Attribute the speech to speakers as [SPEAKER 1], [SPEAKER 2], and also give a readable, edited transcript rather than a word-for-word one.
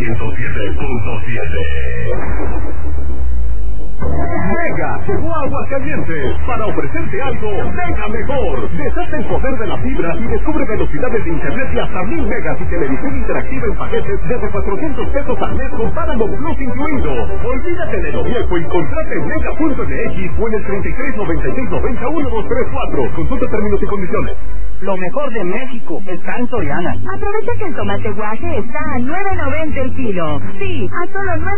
[SPEAKER 1] 107.7. Mega llegó a Aguascalientes para ofrecerte algo mega mejor. Desata el poder de la fibra y descubre velocidades de internet de hasta 1000 megas y televisión interactiva en paquetes desde 400 pesos al mes con Paramount Plus incluido. Olvídate de lo viejo y contrata en mega.mx o en el 3396901234. Consulta términos y condiciones.
[SPEAKER 2] Lo mejor de México está en Soriana.
[SPEAKER 3] Aprovecha que el tomate guaje está a $9.90 el kilo. Sí, a solo $9